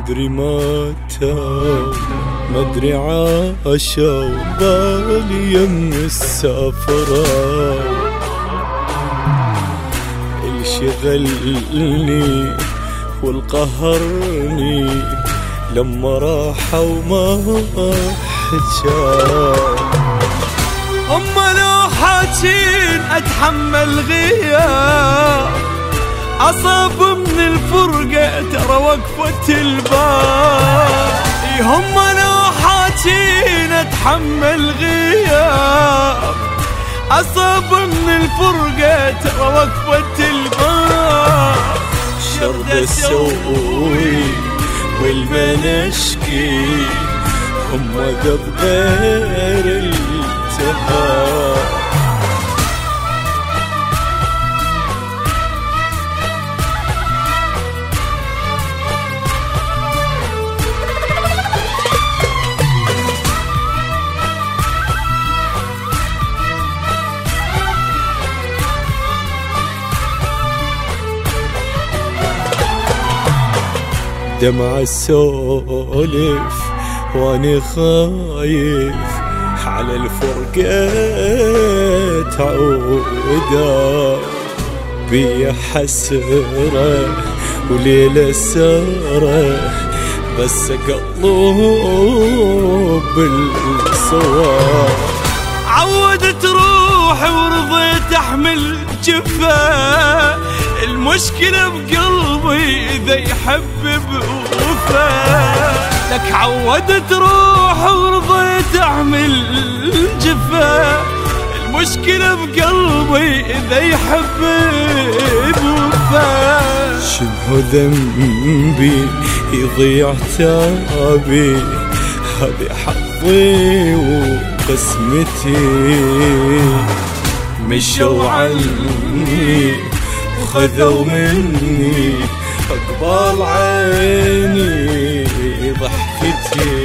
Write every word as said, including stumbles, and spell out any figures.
مدري ماتوا مدري عاشوا بالي يم السفرة الشغلني والقهرني لما راحوا ما حجا. أما لو حاجين أتحمل غياب أصاب من الفرقة ترى وقفة الباب. هم لو حاجين أتحمل غياب أصاب من الفرقة ترى وقفة الباب. شرد أسوي والما نشكي هم ذب غير التهاب. دمع السولف واني خايف على الفرقة تعودا بي حسرة وليلة سارة بس قلوب بالصواب. عودت روحي ورضيت احمل جفا المشكلة بقلبي إذا يحب بوفا. لك عودت روحي ورضيت أحمل جفا المشكلة بقلبي إذا يحب بوفا. شنو ذنبي يضيع تابي هذي حظي وقسمتي. مشوا عني وخذوا مني أقبال عيني ضحكتي.